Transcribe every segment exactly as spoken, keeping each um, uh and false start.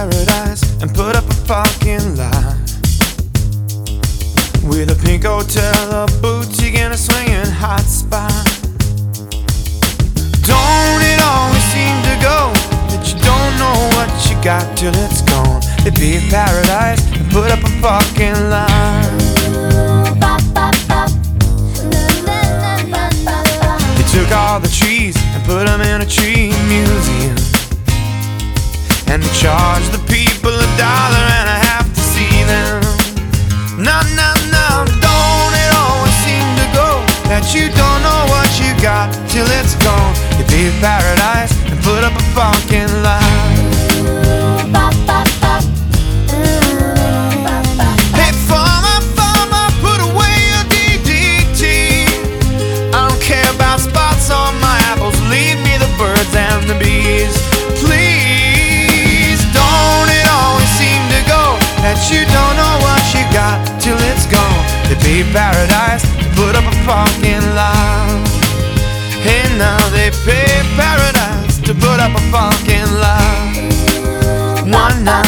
paradise and put up a parking lot with a pink hotel, a boutique, and a swinging hot spot. Don't it always seem to go that you don't know what you got till it's gone? They paved paradise and put up a parking lot. They took all the trees and put them in a tree museum, and they charged the people a dollar and a half to see them. No, no, no, don't it always seem to go that you don't know what you got till it's gone? They paved paradise and put up a parking lot. Hey, farmer, farmer, put away your D D T. I don't care about spots on my apples, leave me the birds and the bees. Please, don't it always seem to go that you don't know what you got till it's gone? They paved paradise, put up a parking lot. Hey, now they paved paradise to put up a parking lot. One night.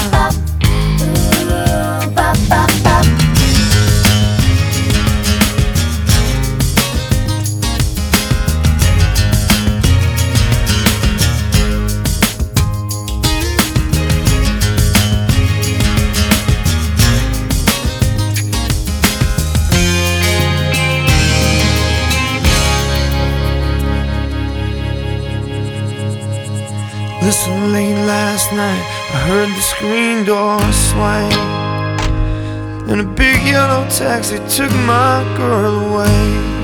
Listen, late last night I heard the screen door swing, and a big yellow taxi took my girl away.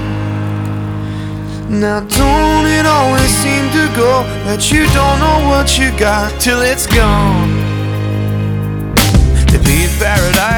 Now don't it always seem to go that you don't know what you got till it's gone? They paved paradise